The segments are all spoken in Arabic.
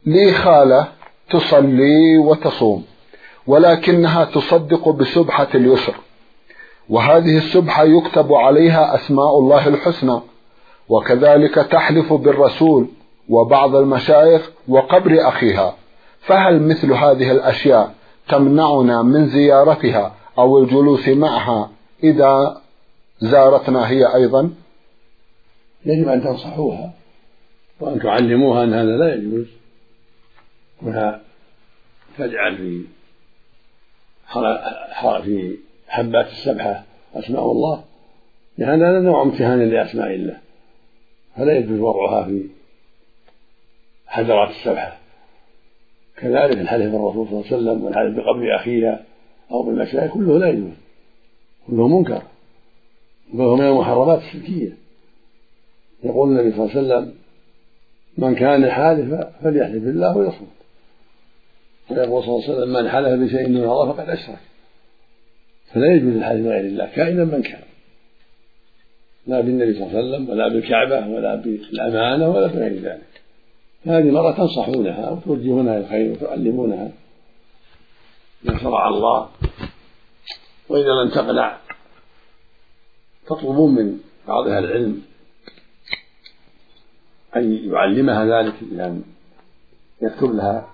لي خالة تصلي وتصوم، ولكنها تصدق بسبحة اليسر، وهذه السبحة يكتب عليها أسماء الله الحسنى، وكذلك تحلف بالرسول وبعض المشايخ وقبر أخيها، فهل مثل هذه الأشياء تمنعنا من زيارتها أو الجلوس معها إذا زارتنا هي أيضا؟ يجب أن تنصحوها وأن تعلموها أن هذا لا يجوز، وأنها تجعل في حبات السبحة أسماء الله، لأن هذا نوع امتهان لأسماء الله، فلا يجوز وضعها في حجرات السبحة. كذلك الحلف بالرسول صلى الله عليه وسلم والحلف بقبر أخيها أو بالمشايخ كله لا يجوز، كله منكر، كله من المحرمات الشركية. يقول النبي صلى الله عليه وسلم: من كان حالفا فليحلف بالله ويصمت. ويقول صلى الله عليه وسلم: من حلف بشيء من الله فقد أشرك. فلا يجوز الحلف بغير الله كائنا من كان، لا بالنبي صلى الله عليه وسلم ولا بالكعبة ولا بالأمانة ولا بغير ذلك. هذه مرة تنصحونها وتوجهونها الخير وتعلمونها ما شرع الله، وإذا لم تقنع تطلبون من بعض أهل العلم أن يعلمها ذلك، بأن يكتب لها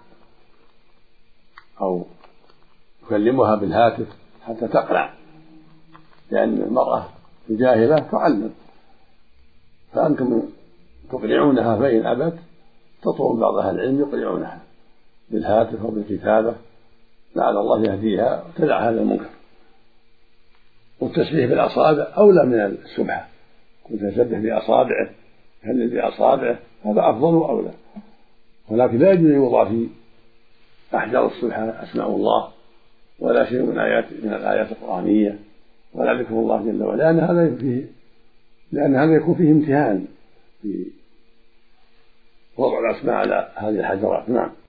أو يكلمها بالهاتف حتى تقنع، لأن المرأة الجاهلة تعلم، فأنتم تقنعونها، فإن أبت تطلب بعض أهل العلم يقنعونها بالهاتف أو بالكتابة لعل الله يهديها وتدع هذا المنكر. والتسبيح بالأصابع أولى من السبحة، كنت تسبح بأصابعه يهلل بأصابعه هذا أفضل وأولى، ولكن لا يجوز يوضع في أحجار السبحة أسماء الله ولا شيء من الآيات القرآنية ولا ذكر الله جل وعلا، لأن هذا يكون فيه امتهان في وضع الأسماء على هذه الحجرات. نعم.